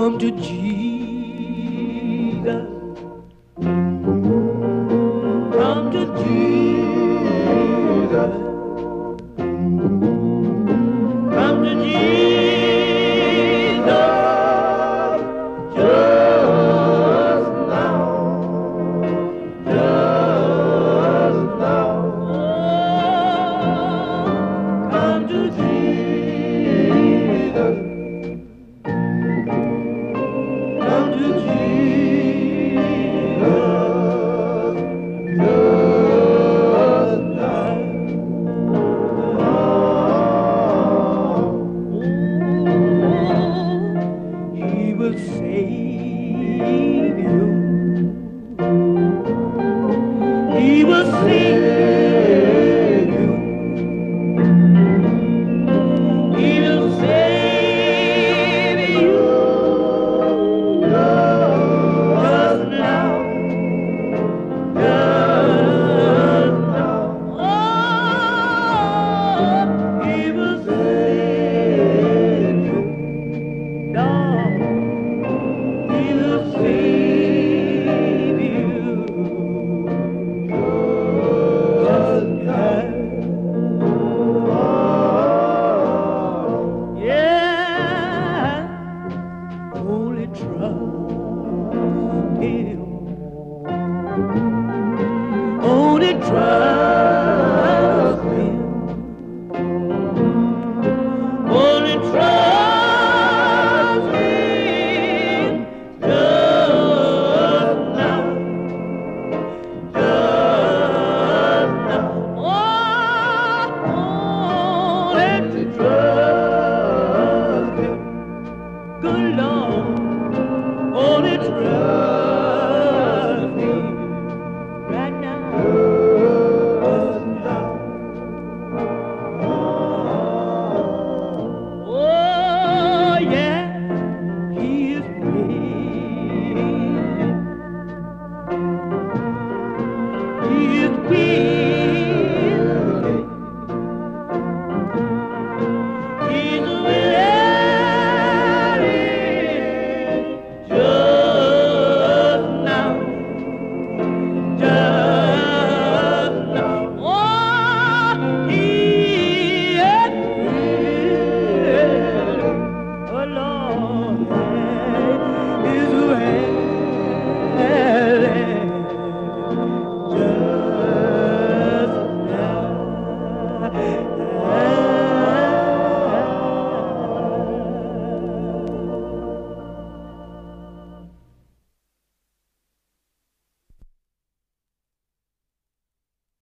Come to Jesus. Come to Jesus. Come to Jesus. Just now. Just now. Come to Jesus. Come to Jesus. Just now. He will save you. He will save you. He will save you. Just now. Just now. Oh, he will save you. Lord, he will save you. Just now. Yeah, only trust him. Only trust him. Only trust him. Just now. Just now. Oh, only trust him. Good Lord, only trust